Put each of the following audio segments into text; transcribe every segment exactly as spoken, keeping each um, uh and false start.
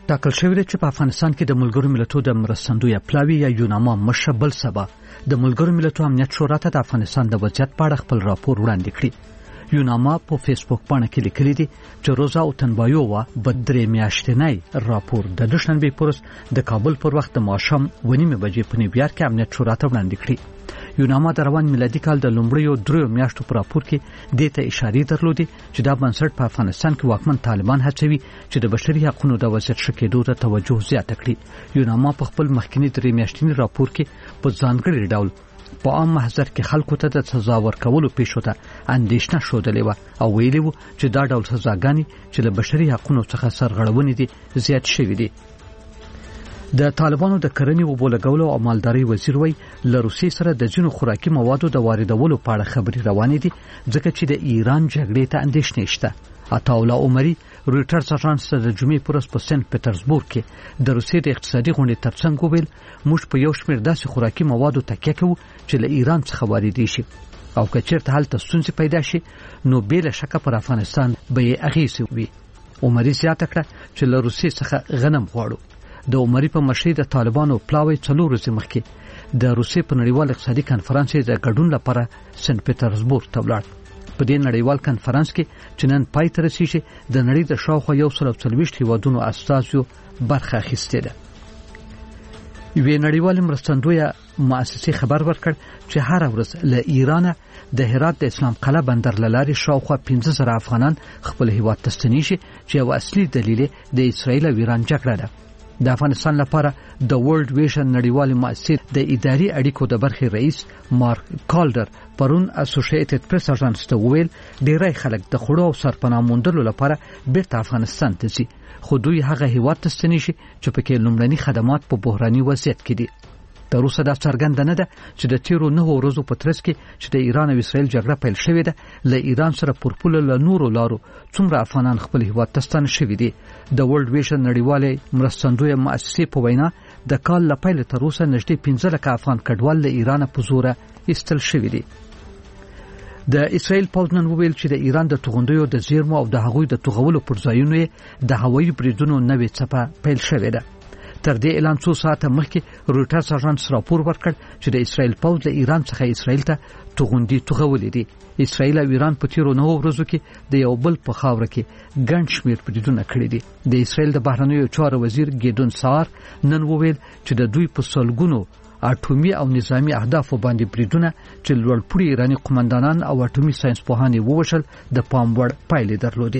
ټاکل شوی دی چې په افغانستان کې د ملګرو ملتونو د مرستندوی پلاوی یا یوناما مشر بل سبا د ملګرو ملتونو امنیت شورا ته د افغانستان د وضعیت په اړه خپل راپور وړاندې کړی. یوناما په فیسبوک باندې کې لیکلي دي چې روزا اوتنبایووا په درې میاشتنی راپور د دوشنبه پورس د کابل پر وخت د ماښام ونیمه بجې په نیویارک کې امنیت شورا ته وړاندې کړی. یوناما د روان میلادي کال د لومړیو درې میاشتو پر راپور کې د ته اشاره درلودي چې دا بنسټ په افغانستان کې واکمن طالبان هڅوي چې د بشري حقوقو د وضعیت ښه کېدو ته توجه زیاته کړي. یوناما په خپل مخکنی درې میاشتنی راپور کې په ځانګړي ډول په عام محضر کې خلکو ته د سزا ورکولو پیښو ته اندېښنه ښودلې وه او ویلي وو چې دا ډول سزاګانې چې له بشري حقوقو څخه سرغړونې دي زیات شوي دي. د طالبانو د کرنې او بولګولو او مالدارۍ وزیر وی له روسیې سره د ځینو خوراکي موادو د واردولو په اړه خبرې روانې دي ځکه چې د ایران جګړې ته اندېښنې شته. عطاالله عمري رويټرز اژانس د جمعې پورس په سنت پټرزبورګ کې د روسیې د اقتصادي غونډې ترڅنګ وویل موږ په یو شمېر داسې خوراکي موادو تکیه کوو چې له ایران څخه واردېږي شي او که چېرته هلته ستونزې پیدا شي نو بې له شکه پر افغانستان به یې اغېزې وي. عمري زیاته کړه چې له روسیې څخه غنم غواړو. د عمري په مشرۍ د طالبانو پلاوی څلور ورځې مخکې د روسیې په نړیوال اقتصادي کنفرانس د ګډون لپاره سنت پټرزبورګ ته ولاړ. په دې نړیوال کنفرانس کې چې نن پای ته رسیږي د نړۍ د شاوخوا یو سل او څلوېښت هیوادونو استازو برخه اخیستې ده. یوې نړیوال مرستندویه مؤسسې خبر ورکړ چې هر ورځ له ایران د هرات د اسلام قلعه بندر لاري شاوخوا پنځه زره افغانان خپل هیواد ته ستنیږي چې یو اصلي دلیل د اسرایل او ایران جګړه ده. د افغانستان لپاره د ورلد ویژن نړیوال مؤسسې د اداري اړیکو د برخې رئیس مارک کالډر پرون اسوسییټډ پریس اژانس ته وویل ډیری خلک د خوړو او سرپناه موندلو لپاره بیرته افغانستان ته ځي خو دوی هغه هیواد ته ستنیږي چې پکې لومړني خدمات په بحراني وضعیت کې دي. تر اوسه دا څرګنده نه ده چې د تیرو نهو ورځو په ترڅ کې چې د ایران او اسرائیل جګړه پیل شوې ده له ایران سره پر پوله له نورو لارو څومره افغانان خپل هیواد ته ستانه شوي دي. د ورلد ویژن نړیوالې مرستندویه مؤسسې په وینا د کال له پیله تر اوسه نږدې پنځه لکه افغان کډوال له ایران په زوره ایستل شوي دي. د اسرائیل پوځ نن وویل چې د ایران د توغندیو د زیرمو او د هغوی د توغولو پر ځایونو د هوایي بریدونو نوې څپه پیل شوې ده. تر دې اعلان څو ساعته مخکې رويټرز اژانس راپور ورکړ چې د اسرائیل پوځ له ایران څخه اسرائیل ته توغندي توغولې دي. اسرائیل او ایران په تیرو نهو ورځو کې د یو بل په خاوره کې ګڼ شمېر بریدونه کړي دي. د اسرائیل د بهرنیو چارو وزیر ګیدون سار نن وویل چې د دوی په سلګونو اټومي او نظامی اهدافو باندې بریدونه چې لوړپوړي ایراني قومندانان او اټومي ساينس پوهان ووشل د پام وړ پایلې درلودې.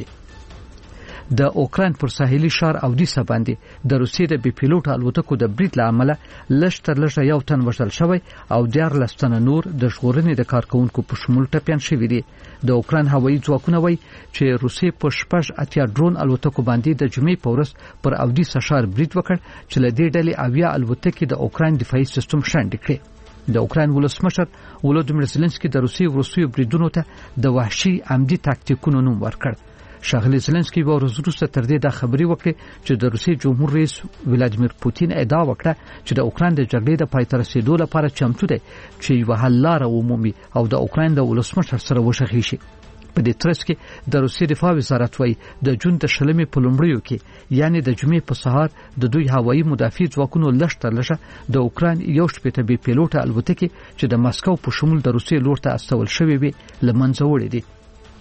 د اوکراین پر ساحلي ښار اودیسا باندې د روسیې د بي پیلوټ الوتکو د برید له امله لږ تر لږه یو تن وژل شوی او دیارلس تنه نور د ژغورنې د کارکونکو په شمول ټپیان شوي دي. د اوکراین هوایي ځواکونه وایي چې روسیې په شپږ اتیا ډرون الوتکو باندې د جمعې په ورځ پر اودیسا ښار برید وکړ چې له دې ډلې اویا الوتکې د اوکراین دفاعي سیستم شنډې کړې. د اوکراین ولسمشر ولودیمیر زيلنسکي د روسیې وروستیو بریدونو ته د وحشي عمدي تاکتیکونو نوم ورکړ. شاغلی زيلنسکي به وروسته تر دې د خبري وکړي چې د روسیې جمهور رئیس ولادیمیر پوتین ادعا وکړه چې د اوکراین د جګړې د پای ته رسیدو لپاره چمتو دی چې یو حل لاره ومومي او د اوکراین د ولسمشر سره وشخي شي. په دې ترڅ کې د روسیې دفاع وزارت وايي د جون د شلمې په لومړیو کې یعنی د جمعې په سهار د دوی هوایي مدافع ځواکونو لږ تر لږه د اوکراین یو شپېته بي پیلوټه الوتکې چې د مسکو په شمول د روسیې لور ته استول شوې وي له منځه وړې دي.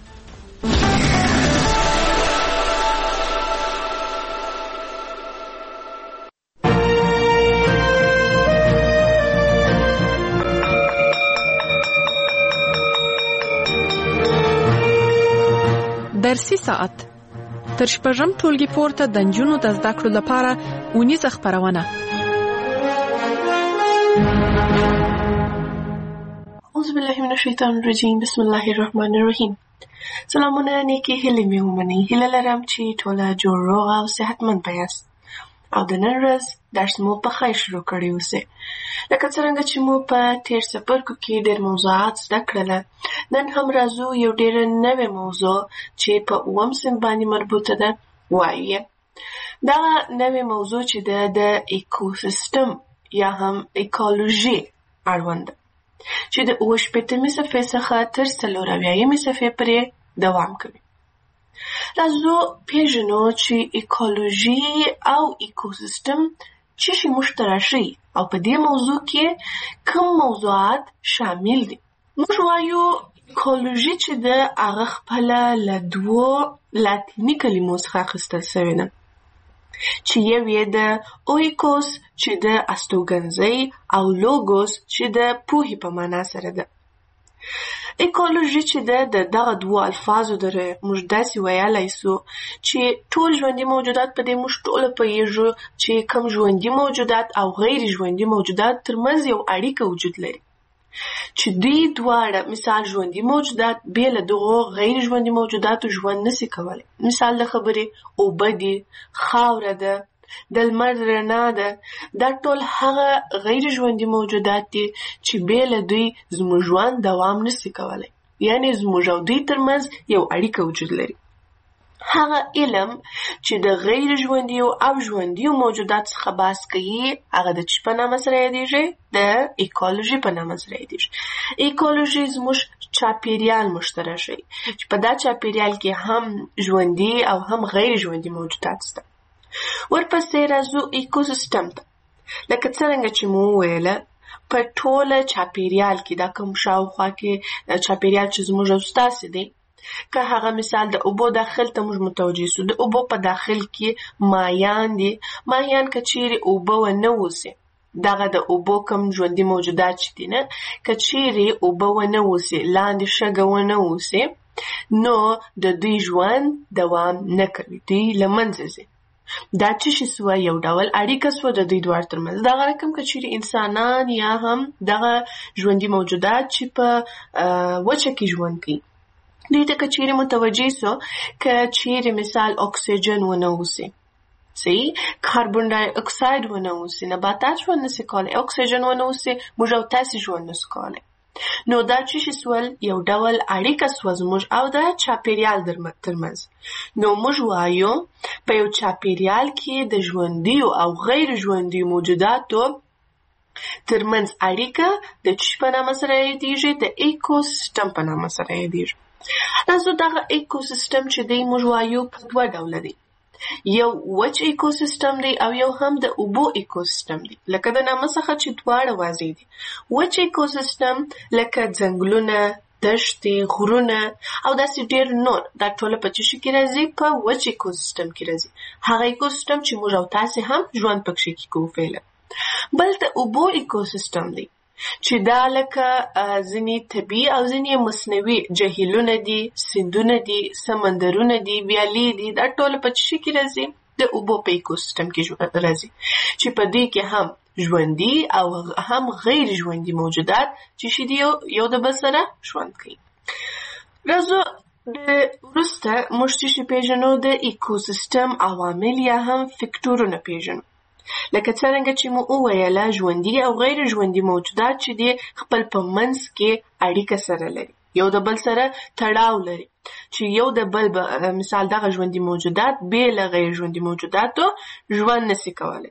درسي ساعت تر شپږم ټولګي پورته د نجونو د زده کړو لپاره اونیزه خپرونه. اعوذ بالله من الشیطان الرجیم بسم الله الرحمن الرحیم. سلامونه نیکی هیلې مې ومنئ. هیله لرم چې ټوله جوړ روغ او صحتمند یاست او د نن ورځ درس مو په خیر شروع کړی اوسئ. لکه څرنګه چې مو په تیر څپرکو کې ډېر موضوعات زده کړله، نن هم راځو یو ډېره نوې موضوع چې په اووم صنف باندې مربوطه ده وایو. دغه نوې موضوع چې ده د ایکوسیستم یا هم ایکولوژي اړوند ده چې د اووه شپېتمې صفحې څخه تر څلور اویایمې صفحې پورې دوام کوي. راځو پیژنو چې ایکولوژي او ایکوسیستم څه شی مشترک شي او په دې موضوع کې کوم موضوعات شامل دي. موږ وایو ایکولوژي چې د هغه خپله له دوو لاتیني کلمو څخه اخیستل سوې ده چې یو یې د اویکوس چې د استوګنځۍ او لوګوس چې د پوهې په معنا سره ده. ایکولوژي چې ده د دغه دوو الفاظو دره موږ داسې ویلی سو چې ټول ژوندي موجودات په دې موږ ټوله پوهیږو چې کوم ژوندي موجودات او غیر ژوندي موجودات ترمنځ یو اړیکه وجود لري چې دوی دواړه مثال ژوندي موجودات بې له دغو غیر ژوندي موجوداتو ژوند نسي کولی. مثال د خبرې اوبه دي، خاوره ده، د لمر رڼا ده، دا ټول هغه غیر ژوندي موجودات دي چې بې له دوی زموږ ژوند دوام نسي کولی، یعنې زموږ او دوی ترمنځ یو اړیکه وجود لري. هغه علم چې د غیر ژوندیو او ژوندیو موجودات څخه بحث کوي هغه د څه په نامه سره یادیږي؟ د ایکولوژي په نامه سره یادیږي. ایکولوژي زموږ چاپیریال مشترک شي چې په دا چاپیریال کې هم ژوندي او هم غیر ژوندي موجودات شته. ورپسې راځو ایکوسیستم ته. لکه څرنګه چې مو وویله په ټوله چاپیریال کې دا کوم شاوخوا کې چاپیریال چې زموږ او ستاسې دی، که هغه مثال د اوبو داخل ته موږ متوجه سو، د اوبو په داخل کې ماهیان دي. ماهیان که چیرې اوبه ونه اوسي، دغه د اوبو کوم ژوندي موجودات چې دي نه، که چیرې اوبه ونه اوسي، لاندې شګه ونه اوسي، نو د دوی ژوند دوام نه کوي، دوی له منځه ځي. دا څه شی سوه؟ یو ډول اړیکه سوه د دوی دواړو ترمنځ. دغه رقم که چیرې انسانان یا هم دغه ژوندي موجودات چې په وچه کې ژوند کوي، دوی ته که چیرې متوجه سو که چیرې مثال اکسیجن ونه اوسي، صحیح، کاربن ډای اکساید ونه اوسي، نباتات ژوند نسي کولی، اکسیجن ونه اوسي، موږ او تاسې ژوند نسو کولی. نو دا څه شي سول؟ یو ډول اړیکه سوه زموږ او د چاپیریال ترمنځ. نو موږ وایو په یو چاپیریال کې د ژوندیو او غیر ژوندیو موجوداتو ترمنځ اړیکه د څه په نامه سره یادیږي؟ د ایکوسیستم په نامه سره یادیږي. راځو دغه ایکوسیستم چې دی موږ وایو په دوه ډوله دی. یو وچ ایکوسیستم دی او یو هم د اوبو ایکوسیستم دی. لکه د نامه څخه چې دواړه واضح دي. وچ ایکوسیستم لکه ځنګلونه، دښتې، غرونه او داسې ډېر نور، دا ټوله په څه شي کې راځي؟ په وچ ایکوسیستم کې راځي. هغه ایکوسیستم چې موږ او تاسې هم ژوند پکښې کې کوو فعلا. بل د اوبو ایکوسیستم دی چې دا لکه ځینې طبیعي او ځینې مصنوعي جهیلونه دي، سیندونه دي، سمندرونه دي، ویالې دي، دا ټوله په څه شي کې راځي؟ د اوبو په ایکوسیستم کې راځي چې په دوی کې هم ژوندي او هم غیر ژوندي موجودات چې شي دي یو د بل سره ژوند کوي. راځو د وروسته موږ څه شي پیژنو؟ د ایکوسیستم عوامل یا هم فکټورونه پیژنو. لکه څرنګه چې مو وویله ژوندي او غیر ژوندي موجودات چې دي خپل په منځ کې اړیکه سره لري، یو د بل سره تړاو لري، چې یو د بل مثال دغه ژوندي موجودات بې له غیر ژوندي موجوداتو ژوند نسي کولی.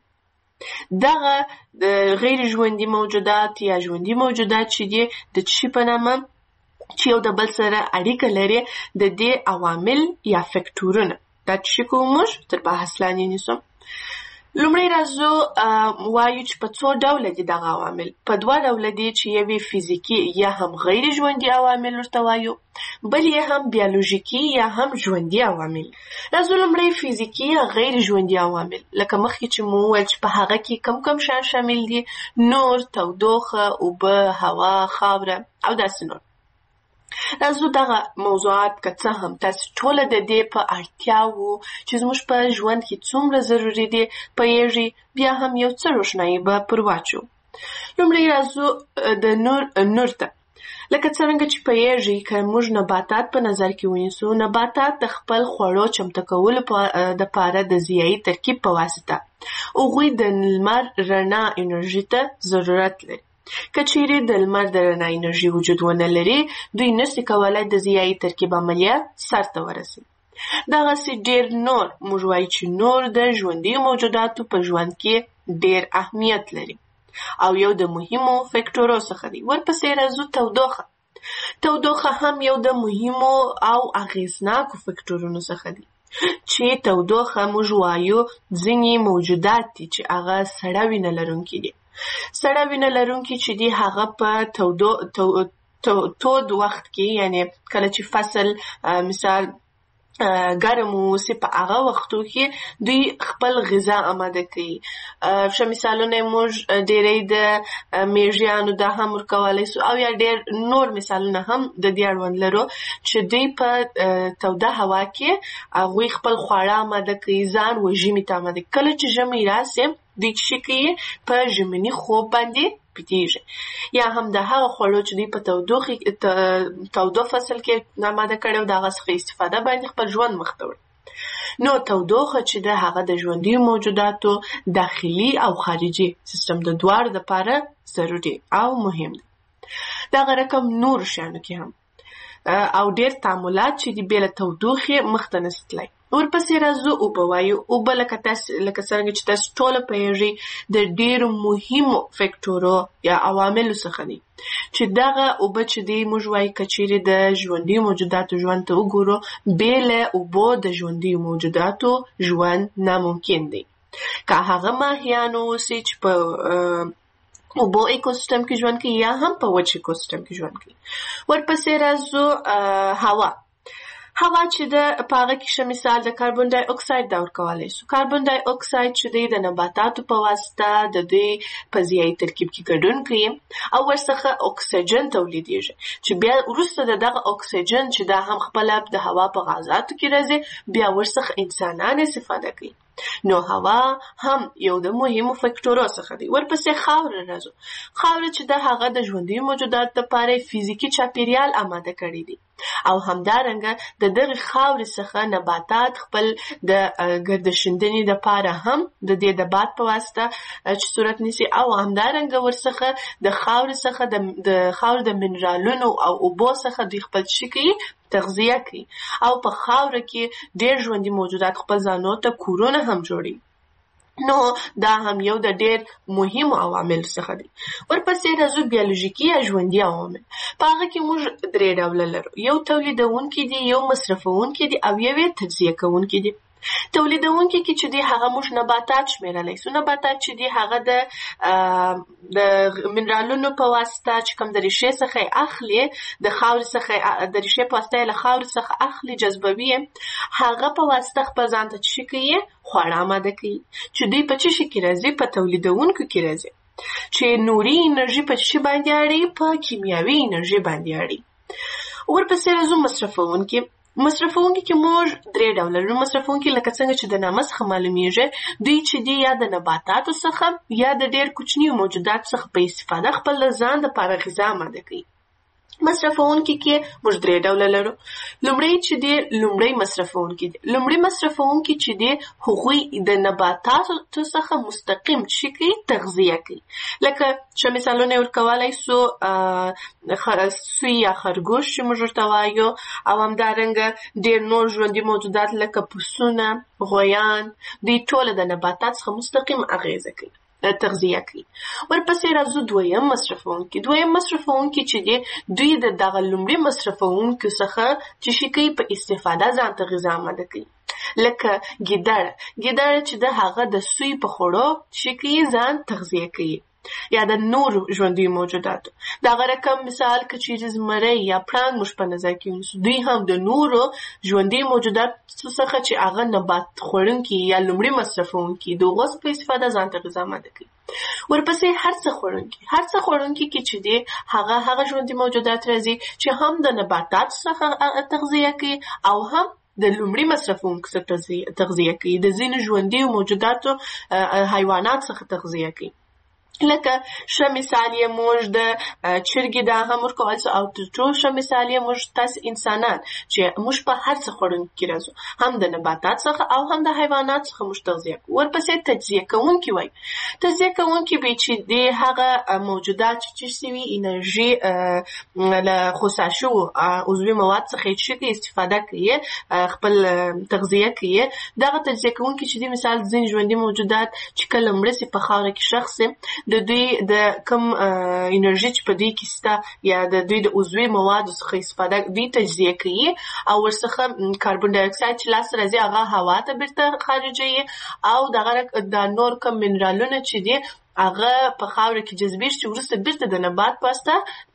دغه د غیر ژوندي موجودات یا ژوندي موجودات چې دي د څه شي په نامه چې یو د بل سره اړیکه لري، د دې عوامل یا فکټورونه. دا څه شي کوو موږ تر بحث لاندې نیسو. لومړی راځو وایو چې په څو ډوله دي دغه عوامل. په دوه ډوله دي چې یوې فزیکي یا هم غیر ژوندي عوامل ورته وایو، بل یې هم بیولوژیکي یا هم ژوندي عوامل. راځو لومړی فزیکي یا غیر ژوندي عوامل. لکه مخکې چې مو وویل چې په هغه کې کم کم شیان شامل دي: نور، تودوخه، اوبه، هوا، خاوره او داسې نور. راځو دغه موضوعات که څه هم تاسې ټوله د دې په اړتیاوو چې زموږ په ژوند کې څومره ضروري دي پوهیږئ، بیا هم یو څه روښنایي به پر واچو. لومړی راځو د نور نور ته. لکه څرنګه چې پوهیږئ که موږ نباتات په نظر کې ونیسو، نباتات د خپل خوړو چمتو کولو دپاره د ضیایي ترکیب په واسطه هغوی د لمر رڼا انرژي ته ضرورت لري. که چیرې د لمر د رڼا انرژي وجود ونه لري، دوی نسي کولی د ضیایي ترکیب عملیه سرته ورسوي. دغسې ډېر نور موږ وایو چې نور د ژوندي موجوداتو په ژوند کې ډېر اهمیت لري او یو د مهمو فکټورو څخه دی. ورپسې راځو تودوخه. تودوخه هم یو د مهمو او اغیزناکو فکټورونو څخه دی چې تودوخه موږ وایو ځینې موجودات دي چې هغه سړه وینه لرونکي دي. سړه وینه لرونکي چې دي هغه په تودو تو تود وخت کې، یعنی کله چې فصل مثال ګرم اوسي په هغه وختو کې دوی خپل غذا آماده کوي. ښه مثالونه موږ ډېری د میږیانو دا هم ورکولی سو، او یا ډېر نور مثالونه هم د دې اړوند لرو چې دوی په توده هوا کې هغوی خپل خواړه آماده کوي، ځان و ژمي ته آماده کوي. کله چې ژمی راسي دوی څه کوي؟ په ژمني خوب باندې پټیږي، یا هم د هغه خوړو چې دوی په تودوخې تودو فصل کې آماده کړي وو د هغه څخه استفاده باندې خپل ژوند مخ ته وړي. نو تودوخه چې ده هغه د ژوندیو موجوداتو داخلي او خارجي سیستم د دواړو دپاره ضروري او مهم دی. دغه رقم نور شیانو کې هم او ډېر تعاملات چې دي بې له تودوخې مخته نشي تللی. ورپسې راځو اوبه وایو. اوبه لکه تاسو لکه څرنګه چې تاسو ټوله پوهېږئ د ډېرو مهمو فکټورو یا عواملو څخه دي چې دغه اوبه چې دي موږ وایو که چیرې د ژوندیو موجوداتو ژوند ته وګورو بې له اوبو د ژوندیو موجوداتو ژوند ناممکن دی. که هغه ماهیان اوسي چې په اوبو ایکوسیستم کې ژوند کوي یا هم په وچ ایکوسیستم کې ژوند کوي. ورپسې راځو هوا. هوا چې د په هغه کې ښه مثال د کاربن ډای اکساید دا ورکولی سو. کاربن ډای اکساید چې دی د نباتاتو په واسطه د دوی په ضیایي ترکیب کې ګډون کوي او ورڅخه اکسیجن تولیدېږي چې بیا وروسته د دغه اکسیجن چې دا هم خپله د هوا په غازاتو کې راځي بیا ورڅخه انسانان استفاده کوي. نو هوا هم یو د مهمو فکټورو څخه دی. ورپسې خاوره راځو. خاوره چې د هغه د ژوندیو موجوداتو لپاره فزیکي چاپیریال آماده کړی دی او همدارنګه د دغه خاورې څخه نباتات خپل د ګردشیندنې دپاره هم د دې د باد په واسطه چې صورت نیسي او همدارنګه ورڅخه د خاورې څخه د خاورې د منرالونو او اوبو څخه دوی خپل څه کوي؟ تغذیه کوي. او په خاوره کې ډېر ژوندي موجودات خپل ځانو ته کورونه هم جوړي. نو دا هم یو د ډېر مهمو عواملو څخه دی. ورپسې راځو بیولوژیکي یا ژوندي عوامل. په هغه کې موږ درې ډوله لرو. یو تولیدونکي دي، یو مصرفونکي دي او یو یې تجزیه کوونکي دي. تولیدونکي کې چې دی هغه موږ نباتات شمیرلی سو. نباتات چې دی هغه د د منرالونو په واسطه چې کوم د ریښې څخه یې اخلي، د خاورې څخه د ریښې په واسطه یې له خاورې څخه اخلي، جذبوي یې، هغه په واسطه خپل ځان ته څه کوي؟ خواړه آماده کوي چې دوی په څه شي کې راځي؟ په تولیدونکو کې راځي چې نوري انرژي په څه باندې اړي؟ په کیمیاوي انرژي باندې اړي. ورپسې راځو مصرفونکي. مصرفونکي کې موږ درې ډوله لرو. مصرفونکي لکه څنګه چې د نامه څخه معلومیږي دوی چې دي یا د نباتاتو څخه یا د ډېر کوچنیو موجوداتو څخه په استفاده خپل ځان دپاره غذا آماده کوي. مصرفونکي کې موږ درې ډوله لرو. لومړی چې دی لومړی مصرفونکي دي. لومړی مصرفونکي چې دی هغوی د نباتاتو څخه مستقیم څه کوي؟ تغذیه کوي. لکه ښه مثالونه یې ورکولی سو سوی یا خرګوش چې موږ ورته وایو او همدارنګه ډېر نور ژوندي موجودات لکه پسونه، غویان، دوی ټوله د نباتات څخه مستقیم اغیزه کوي، تغذیه کوي. ورپسې راځو دویم مصرفونکي. دویم مصرفونکي چې دی دوی د دغه لومړي مصرفونکو څخه چې شي کوي په استفاده ځان ته غذا آماده کوي. لکه ګیدړه. ګیدړه چې د هغه د سوی په خوړو چې کوي ځان تغذیه کوي یا د نورو ژوندیو موجوداتو. دغه رقم مثال که چیرې زمری یا پړانګ موږ په نظر کې ونیسو، دوی هم د نورو ژوندیو موجوداتو څخه چې هغه نبات خوړونکي یا لومړي مصرفونکي د هغو په استفاده ځان ته غذا آماده کوي. ورپسې هر څه خوړونکي. هر څه خوړونکي کې چې دی هغه هغه ژوندي موجودات راځي چې هم د نباتاتو څخه تغذیه کوي او هم د لومړي مصرفونکو څخه تغذیه کوي، د ځینو ژوندیو موجوداتو حیوانات څخه تغذیه کوي. لکه ښه مثال یې موږ د چرګې دا هم ورکولی سو او تر ټولو ښه مثال یې موږ تاسې انسانان چې موږ په هر څه خوړونکي کې راځو، هم د نباتات څخه او هم د حیوانات څخه موږ تغذیه کوو. ورپسې تجزیه کوونکي وایي. تجزیه کوونکي به چې د هغه موجودات چې څه سوي انرژي له خسا شوو عضوي مواد څخه یې څه کوي؟ استفاده کوي، خپل تغذیه کوي. دغه تجزیه کوونکي چې دي مثال ځینې ژوندي موجودات چې کله مړه سي په خاوره کې ښخ سي د دوی د کم انرژي چې په دوی کې شته یا د دوی د عضوي موادو څخه استفاده دوی تجزیه کوي او ورڅخه کاربن ډای اکساید چې لاسته راځي هغه هوا ته بیرته خارجوي او دغه د نور کم منرالونه چې دي هغه په خاوره کې جذبېږي چې وروسته بیرته د نبات په واسطه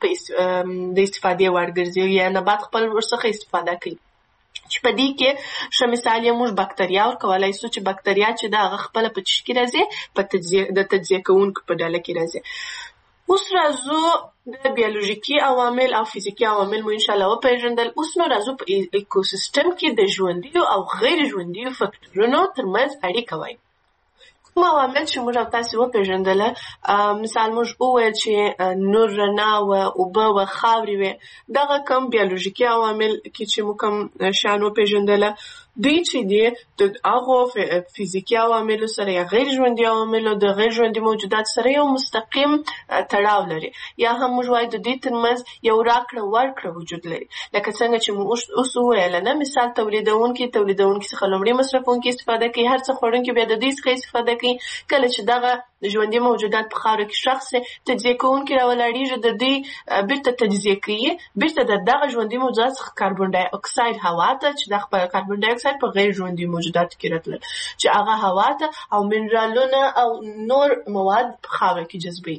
د استفادې وړ ګرځي یا نبات خپل ورڅخه استفاده کوي. چې په دې کې ښه مثال یې موږ بکتریا ورکولی سو چې بکتریا چې ده هغه خپله په چی کې راځي په تجزیه د تجزیه کوونکو په ډله کې راځي. اوس راځو د بیولوژیکي عوامل او فزیکي عوامل مو انشاءالله وپېژندل. اوس نو راځو په ایکوسیستم کې د ژوندیو او غیر ژوندیو فکټورونو ترمنځ اړیکه وایي. کوم عوامل چې موږ او تاسې وپېژندله مثال موږ وویل چې نور رڼا وه اوبه وه خاورې وې دغه کم بیولوژیکي عوامل کې چې موږ کوم شیان وپېژندله دوی چې دي د هغو فزیکي عواملو سره یا غیر ژوندي عواملو د غیر ژوندي موجودات سره یو مستقیم تړاو لري یا هم موږ وایو د دوی ترمنځ یو راکړه ورکړه وجود لري. لکه څنګه چې موږ اوس وویله نه مثال تولیدونکي تولیدونکي څخه لومړي مصرفونکي استفاده کوي هر څه خوړونکي بیا د دوی څخه استفاده کوي. کله چې دغه ژوندي موجودات په خاوره کې ښخ سي تجزیه کوونکي راولاړېږي د دوی بیرته تجزیه کوي بیرته د دغه ژوندي موجودات څخه کاربن ډای اکساید هوا ته چې د خپل کاربن ډای اکساید په غیر ژوندي موجوداتو کې راتلل چې هغه هوا ته او منرالونه او نور مواد په خاوره کې جذبوي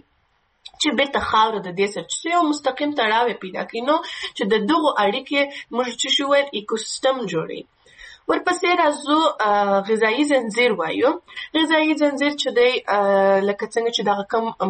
چې بیرته خاوره د دې سره یو مستقیم تړاو پیدا کوي. نو چې د دغو اړیکې موږ چې شو ویل ایکوسیستم جوړوي. ورپسې راځو غذایي زنځیر وایو. غذایي زنځیر چې دی لکه څنګه چې دغه کم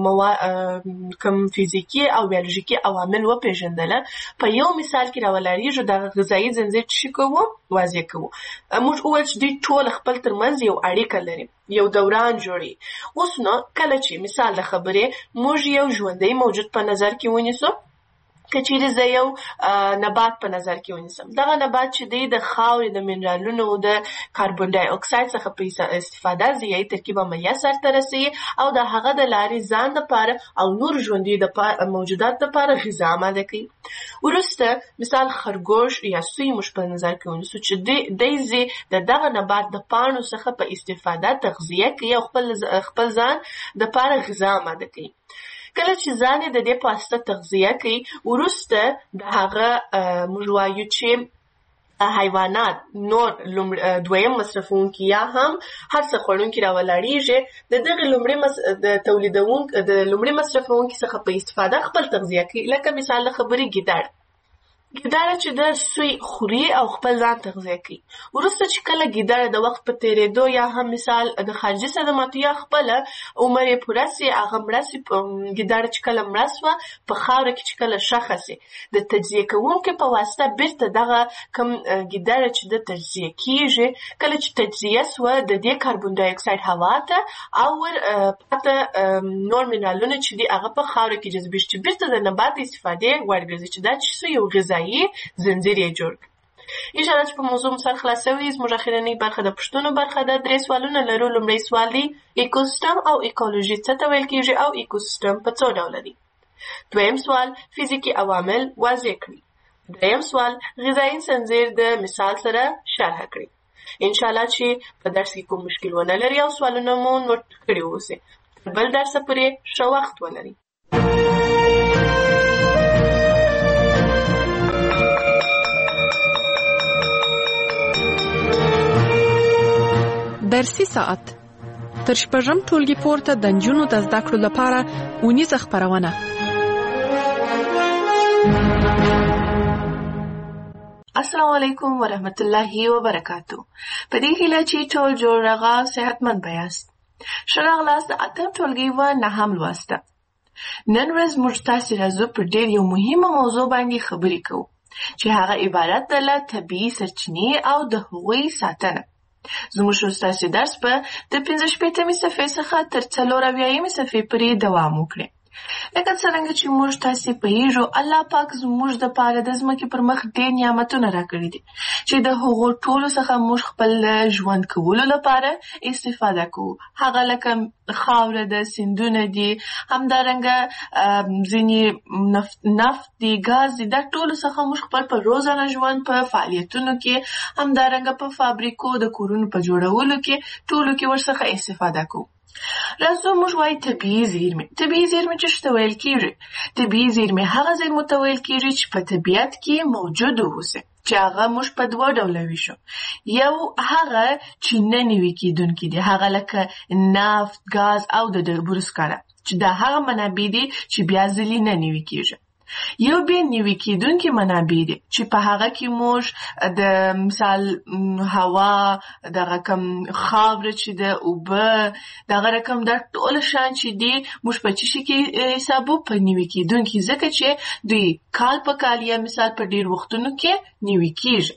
موا کم فزیکي او بیولوژیکي عوامل وپېژندله په یو مثال کې راولاړېږو دغه غذایي زنځیر چې کوو واضح کوو. موږ وویل چې دوی ټول خپل ترمنځ یو اړیکه لري یو دوران جوړي. اوس نو کله چې مثال د خبرې موږ یو ژوندی موجود په نظر کې ونیسو که چیرې زه یو نبات په نظر کې ونیسم دغه نبات چې دی د خاورې د منرالونو د کاربن ډای اکساید څخه په استفاده ضیایي ترکیب عملیه سرته رسوي او د هغه د لارې ځان دپاره او نور ژوندي موجودات دپاره غذا اماده کوي. وروسته مثال خرګوش یا سوی موږ په نظر کې ونیسو چې دی ځي د دغه نبات د پاڼو څخه په استفاده تغذیه کوي او خپل ځان دپاره غذا اماده کوي. کله چې ځان یې د دې په واسطه تغذیه کوي وروسته د هغه موږ وایو چې حیوانات نور دویم مصرفونکي یا هم هر څه خوړونکي راولاړېږي د دغې لومړي د تولیدونکي د لومړي مصرفونکي څخه په استفاده خپل تغذیه کوي. لکه مثال د خبرې ګیدړ ګیدړه چې د سوی خوري او خپل ځان تغذیه کوي. وروسته چې کله ګیدړه د وخت په تېرېدو یا هم مثال د خارجي صدماتو یا خپله عمر یې پوره سي هغه مړه سي ګیدړه چې کله مړه سوه په خاوره کې چې کله ښخه سي د تجزیه کوونکي په واسطه بیرته دغه کم ګیدړه چې د تجزیه کېږي کله چې تجزیه سوه د دې کاربن ډای اکساید هوا ته او ور پاته نور منرالونه چې دي هغه په خاوره کې جذبېږي چې بیرته د نبات استفادې وړ ګرځي چې دا چې یو غذایي زنځیر یې جوړ کړ. انشاءالله چې په موضوع مو سر خلاصوي زموږ اخرنۍ برخه د پوښتنو برخه ده. درې سوالونه لرو. لومړی سوال دی ایکوسیستم او ایکولوژي څه ته ویل کېږي او ایکوسیستم په څو ډوله دی. دویم سوال فزیکي عوامل واضح کړي. دریم سوال غذایي زنځیر د مثال سره شرح کړي. انشاءالله چې په درس کې کوم مشکل ونه لري او سوالونه مو نوټ کړي اوسئ بل درس پورې ښه وخت ولري. درسي ساعت تر شپږم ټولګي پورته د نجونو د زده کړو لپاره اونیزه خپرونه. السلام علیکم ورحمت الله وبرکاتو. په دې هیله چې ټول جوړ رغا صحتمند بیاست. ښه راغلاست د اتم ټولګي و نهم لوسته. نن ورځ موږ تاسې راځو پر ډېر یو مهمه موضوع باندې خبرې کوو چې هغه عبارت ده له طبیعي سرچینې او د هغوی ساتنه. زموږ ستاسې درس به د پنځه شپېتمې صفحې څخه تر څلور اویایمې صفحې پورې دوام وکړي. لکه څرنګه چې موږ تاسې پوهېږو الله پاک زموږ دپاره د ځمکې پر مخ ډېر نعمتونه راکړي دي چې د هغو ټولو څخه موږ خپل ژوند کولو لپاره استفاده کوو. هغه لکه خاوره ده، سیندونه دي، همدارنګه ځینې نفت نفت دي، ګاز دي. دا ټولو څخه موږ خپل په روزانه ژوند په فعالیتونو کې همدارنګه په فابریکو د کورونو په جوړولو کې ټولو کې ورڅخه استفاده کوو. راځو موږ وایو طبیعي زیرمې. طبیعي زیرمې چې څه ته ویل کېږي؟ طبیعي زیرمې هغه زیرمو ته ویل کېږي چې په طبیعت کې موجود اوسي، چې هغه موږ په دوه ډوله ویشو. یو هغه چې نه نوي کېدونکي دي، هغه لکه نفت، ګاز او د ډبرو سکاره، چې دا هغه منابع دي چې بیا ځلې نه نوي کېږي. یو بیا نوي کېدونکي منابع دي چې په هغه کې موږ د مثال هوا، دغه کم خاوره چې د اوبه، دغه رقم دا ټول شیان چې دي موږ په څه شي کې حسابو؟ په نوي کېدونکي، ځکه چې دوی کال په کال یا مثال په ډېر وختونو کې نوي کېږي.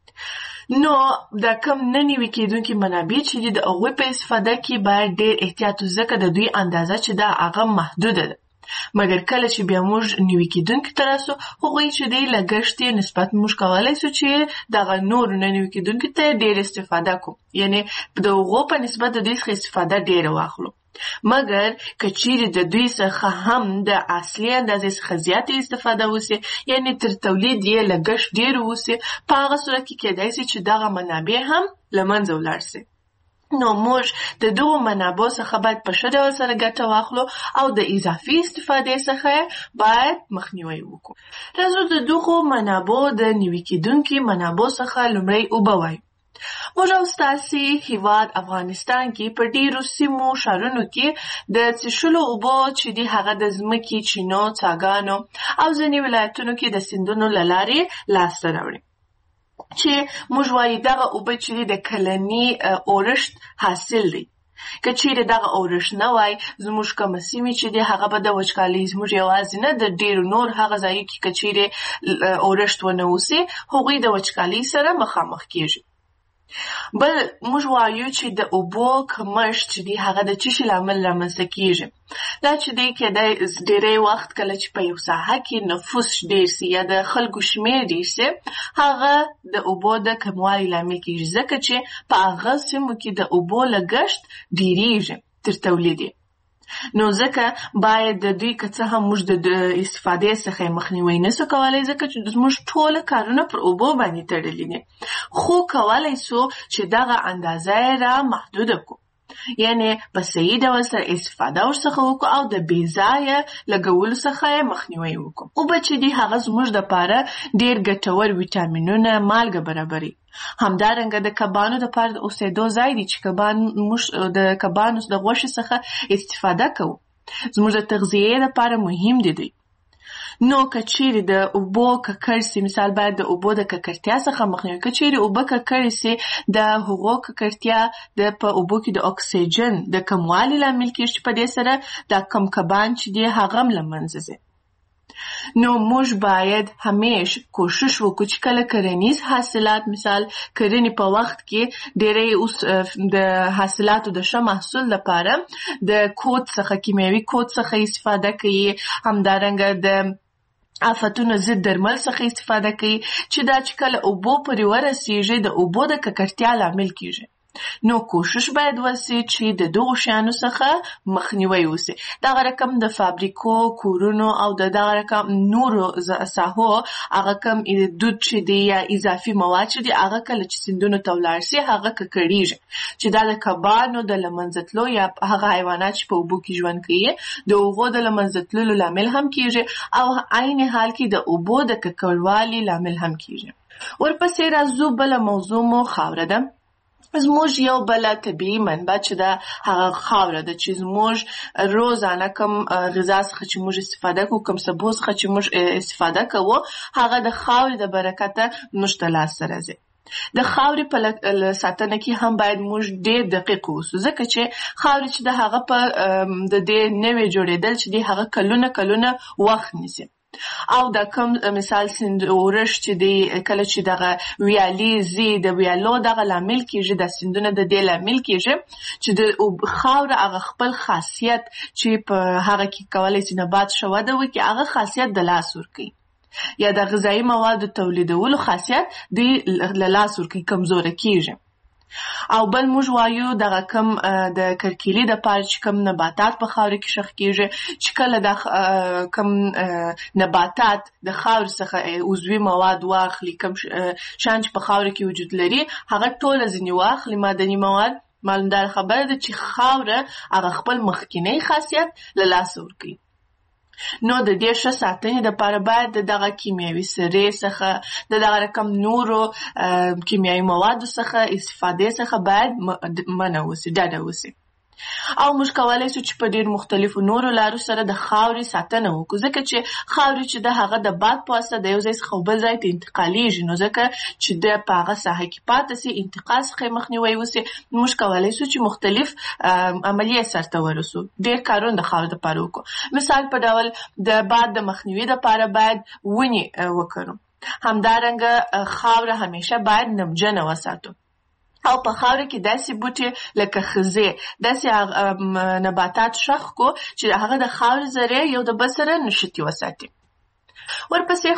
نو دا کم نه نوي کېدونکي منابع چې دي د هغوی په استفاده کې باید ډېر احتیاط، ځکه د دوی اندازه چې دا هغه محدوده ده. مګر کله چې بیا موږ نوي کېدونکي ته راسو، هغوی چې دی لګښت یې نسبت موږ کولی سو چې دغه نورو نه نوي کېدونکي ته ډېر استفاده کوو، یعنې د هغو په نسبت د دوی څخه استفاده ډېره واخلو. مګر که چیرې د دوی څخه هم د اصلي اندازې څخه زیاتې استفاده وسي، یعنې تر تولید یې لګښت ډېر وسي، په هغه صورت کې کېدای سي چې دغه منابع هم له منځه ولاړ سي. نو موږ د دغو منابعو څخه باید په ښه ډول سره ګټه واخلو او د اضافي استفادې څخه باید مخنیوی وکړو. راځو د دغو منابعو د نوي کېدونکي منابعو څخه لومړی اوبه وایو. موږ او ستاسې هېواد افغانستان کې په ډېرو سیمو ښارونو کې د څښلو اوبو چې دي هغه د ځمکې، چینو، څاګانو او ځینې ولایتونو کې د سیندونو له لارې لاسته راوړي، چې موږ وایو دغه اوبه چې د کلني اورښت حاصل دی. که چیرې دغه اورښت نه وای، زموږ کومه سیمې چې دي هغه به د وچکالۍ، زموږ یوازې نه د ډېرو نور هغه ځایو کې که چیرې اورښت ونه اوسي، هغوی د وچکالۍ سره مخامخ کېږي. بل موږ وایو چې د اوبو کمښت چې دی هغه د څه شي لامل رامنځته کېږي؟ دا چې دی کېدای ډېری وخت کله چې په یو ساحه کې نفوس ډېر سي یا د خلکو شمېر ډېر سي، هغه د اوبو د کموالي لامل کېږي، ځکه چې په هغه سیمو کې د اوبو لګښت ډېرېږي تر تولید. نو ځکه باید د دوی که څه هم موږ د استفادې څخه مخنیوی نسو کولی، ځکه چې زموږ ټوله کارونه پر اوبو باندې تړلي دي، خو کولی سو چې دغه اندازه یې را محدوده کړو، یعنې په صحیح ډول سره استفاده ورڅخه وکړو او د بې ځایه لګولو څخه یې مخنیوی وکړو. اوبه چې دي هغه زموږ دپاره ډېر ګټور ویټامینونه، مالګه برابري. همدارنګه د کبانو دپاره د اوسېدو ځای دی چې کبان موږ د کبانو د غوښې څخه استفاده کوو، زموږ د تغذیې دپاره مهم دي دوی. نو که چیرې د اوبو ککړ سي، مثال باید د اوبو د ککړتیا څخه مخنیوی. که چیرې اوبه ککړې سي، د هغو ککړتیا د په اوبو کې د اکسیجن د کموالي لامل کېږي، چې په دې سره دا کم کبان چې دي هغه هم له منځه ځي. نو موږ باید همیش کوشش وکړو چې کله کرنیز حاصلات، مثال کرنې په وخت کې ډېری اوس د حاصلاتو د ښه محصول لپاره د کود څخه، کیمیاوي کود څخه استفاده کوي، همدارنګه د آفتونو ضد درمل څخه استفاده کوي، چې دا چې کله اوبو پورې ورسیږي د اوبو د ککړتیا لامل کېږي. نو کوشش باید وسي چې د دغو شیانو څخه مخنیوی وسي. دغه رقم د فابریکو، کورونو او د دغه رقم نورو ساحو هغه کم دود چې دی یا اضافي مواد چې دی هغه کله چې سیندونو ته ولاړ سي هغه ککړېږي، چې دا د کبانو د له منځه تلو یا هغه حیوانات چې په اوبو کې ژوند کوي د هغو د له منځه تللو لامل هم کېږي، او عین حال کې د اوبو د ککړوالي لامل هم کېږي. ورپسې راځو بله موضوع مو خاوره ده. زموږ یو بله طبیعي منبع چې ده هغه خاوره ده، چې زموږ روزانه کم غذا څخه چې موږ استفاده کوو، کم سبو څخه چې موږ استفاده کوو، هغه د خاورې د برکته موږ ته لاسته راځي. د خاورې په ساتنه کې هم باید موږ ډېر دقیق اوسو، ځکه چې خاورې چې د هغه په د دې نوې جوړېدل چې دی هغه کلونه کلونه وخت نیسي. او دا کم مثال سیند اورښت چې دی کله چې دغه ویالې ځي، د ویالو دغه لامل کېږي، د سیندونه د دې لامل کېږي چې د خاوره هغه خپل خاصیت چې په هغه کې کولی شي نبات ښه وده وکړي، هغه خاصیت د لاس ورکوي، یا د غذایي موادو تولیدولو خاصیت دوی له لاس ورکوي، کمزوره کېږي. او بل موږ وایو دغه کم د کرکیلي د پاره چې کم نباتات په خاورې کې ښخ کېږي، چې کله د کم نباتات د خاورې څخه عضوي مواد واخلي، کم شیان چې په خاورې کې وجود لري هغه ټوله ځینې واخلي، معدني مواد، معلومدار خبره ده چې خاوره هغه خپل مخکینی خاصیت له لاسه ورکوي. نو د دې ښه ساتنې دپاره باید د دغه کیمیاوي سرې څخه د دغه رقم نورو کیمیاوي موادو څخه استفادې څخه باید منع وسي، ډډه وسي. او موږ کولی شو چې په ډېر مختلفو نورو لارو سره د خاورې ساتنه وکړو، ځکه چې خاورې چې د هغه د باد په واسطه د یو ځای څخه بل ځای ته انتقالیږي، نو ځکه چې د په هغه ساحه کې پاتې سي، انتقال څخه یې مخنیوی وسي، موږ کولی شو چې مختلف عملیې سرته ورسو، ډېر کارونه د خاورې دپاره وکړو. مثال په ډول د باد د مخنیوي دپاره باید ونې وکرو. همدارنګه خاوره همیشه باید نمجنه وساتو، او په خاوره کې داسې بوټي لکه خزې، داسې نباتات شخ کو چې هغه د خاورې ذرې یو د بل سره نښتي وساتي. ورپسې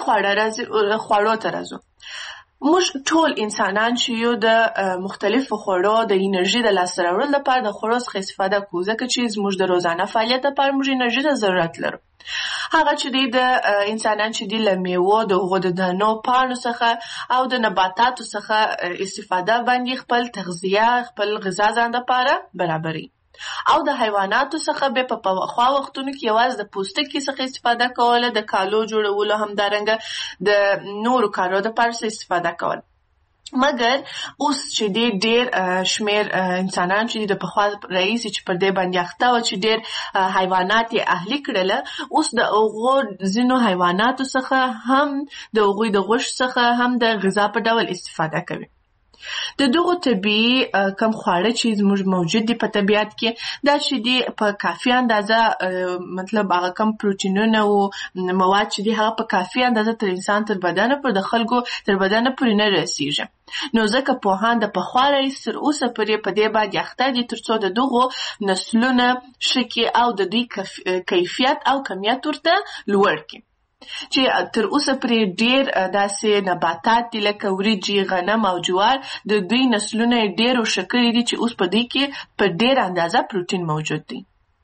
خوړو ته راځو. موږ ټول انسانان چې یو د مختلفو خوړو د انرژي د لاسته راوړلو لپاره د خوړو څخه استفاده کوو، ځکه چې زموږ د روزانه فعالیت لپاره موږ انرژي ته ضرورت لرو. هغه چې دی د انسانان چې دی له میوو، د هغو د دانو، پاڼو څخه او د نباتاتو څخه استفاده باندې خپل تغذیه، خپل غذا ځان دپاره برابروي. او د حیواناتو څخه به په پخوا وختونو کې یوازې د پوستکي څخه استفاده کوله، د کالو جوړولو، همدارنګه د نورو کارو دپاره استفاده کوله. مګر اوس چې دی ډېر شمېر انسانان چې د پخوا راهیسې چې پر دې باندې اخته وه چې ډېر حیوانات یې اهلي کړله، اوس د هغو ځینو حیواناتو څخه هم د هغوی د غوښې څخه هم د غذا په ډول استفاده کوي. د دغو طبیعي کم خواړه چې زموږ موجود دي په طبیعت کې، دا چې دي په کافي اندازه، مطلب هغه کم پروټینونه او مواد چې دي هغه په کافي اندازه تر انسان تر بدنه پر د خلکو تر بدنه پورې نه رسیږي. نو ځکه پوهان د پخوا راهیسې تر اوسه پورې په دې باندې اخته دي تر څو د دغو نسلونه ښه کړي او د دوی کیفیت او کمیت ورته لوړ کړي. چې تر اوسه پرې ډېر داسې نباتات دي لکه وریجې، غنم او جوار، د دوی نسلونه یې ډېر ښه کړي دي چې اوس په دوی کې په ډېر اندازه پروټین موجود دی.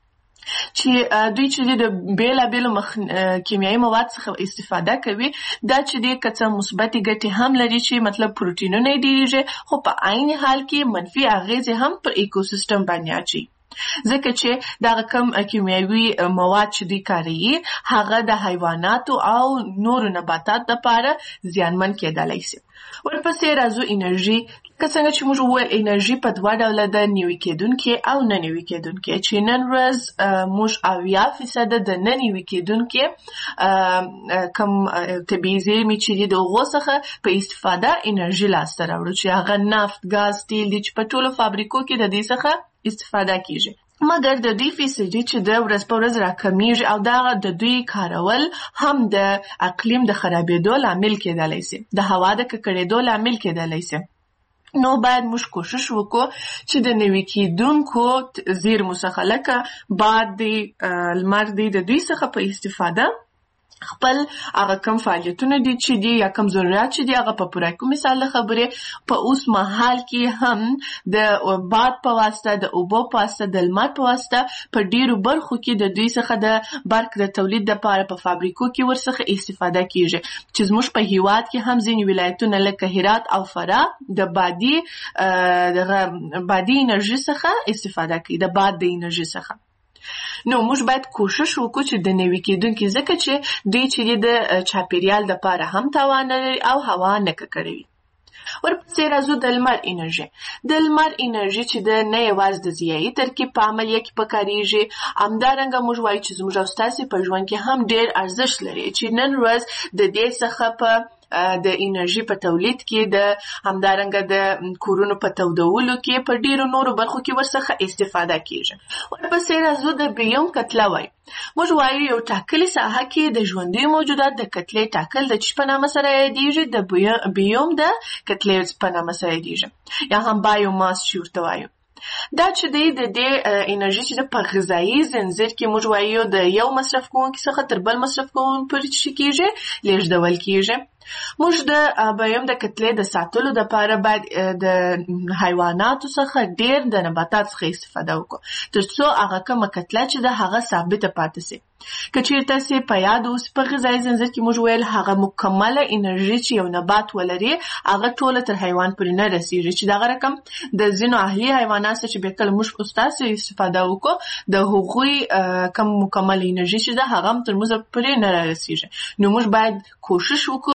چې دوی چې د بېلابېلو کیمیاوي مواد څخه استفاده کوي، دا چې دی که څه مثبتې ګټې هم لري چې مطلب پروټینونه یې ډېرېږي، خو په عین حال کې منفي اغېزې هم پر ایکوسیستم باندې اچوي، ځکه چې دغه کم کیمیاوي مواد چې دوی کاروي هغه د حیواناتو او نورو نباتاتو دپاره زیانمن کېدلی شي. ورپسې راځو انرژي. که څنګه چې موږ وویل انرژي په دوه ډوله ده، نوي کېدونکې او نه نوي کېدونکې، چې نن ورځ موږ اویا فیصده د نه نوي کېدونکې کم طبیعي زېرمې چې دي د هغو څخه په استفاده انرژي لاسته راوړو، چې هغه نفت، ګاز، تیل دي چې په ټولو فابریکو کې د دې څخه استفاده کیږي. مګر د دوی فیصدي چې د ورځ په ورځ راکمیږي او دغه د دوی کارول هم د اقلیم د خرابېدو لامل کېدلی شي، د هوا د ککړېدو لامل کېدلی شي. نو باید موږ کوشش وکړو چې د نوي کېدونکو زیرمو څخه لکه باد دی، لمر دی، د دوی څخه په استفاده خپل هغه کم فعالیتونه دي چې دي یا کم ضرورت چې دي هغه په پوره کړو. مثال د خبرې په اوس مهال کې هم د باد په واسطه، د اوبو په واسطه، د لمر په واسطه په ډیرو برخو کې د دوی څخه د برق د تولید لپاره په فابریکو کې ورڅخه استفاده کیږي، چې زموږ په هیواد کې هم ځینې ولایتونه لکه هرات او فراه د بادي دغه بادي انرژي څخه استفاده کوي، د باد د انرژي څخه. نو موږ باید کوشش وکړو چې د نوي کېدونکي، ځکه چې دوی چې د چاپیریال دپاره هم تاوان نه لري او هوا نه ککړوي. ورپسې راځو د لمر انرژي. د لمر انرژي چې د نه یوازې د ضیایي ترکیب په عملیه کې پکارېږي، همدارنګه موږ وایو چې زموږ او ستاسې په ژوند کې هم ډېر ارزښت لري، چې نن ورځ د دې څخه په د انرژي په تولید کې، د همدارنګه د کورونو په تودولو کې، په ډیرو نورو برخو کې ورڅخه استفاده کیږي. ورپسې راځو د بیوم کتله وایو. موږ وایو یو ټاکلې ساحه کې د ژوندیو موجودات د کتلې ټاکل د چی په نامه سره یادیږي، د بیوم د کتلې په نامه سره یادیږي، یا هم بایوماس چې ورته وایو. دا چې دی د دې انرژي چې په غذایي زنځیر کې موږ وایو د یو مصرف کوونکي څخه تر بل مصرف کوونکي پورې چې کیږي لیږدول کیږي. موږ د بیوم د کتلې د ساتلو دپاره باید د حیواناتو څخه ډېر د نباتات څخه استفاده وکړو، تر څو هغه کومه کتله چې ده هغه ثابته پاتې شي. که چیرته سي په یاد اوس په غذایي ځنځیر کې موږ ویل هغه مکمله انرژي چې یو نبات ولري هغه ټوله تر حیوان پورې نه رسیږي چې دغه رقم د ځینو اهلي حیوانات چې به کله موږ استاد استفاده وکړو د هغوی کم مکمله انرژي چې ده هغه هم تر موږ پورې نه رسیږي. نو موږ باید کوشش وکړو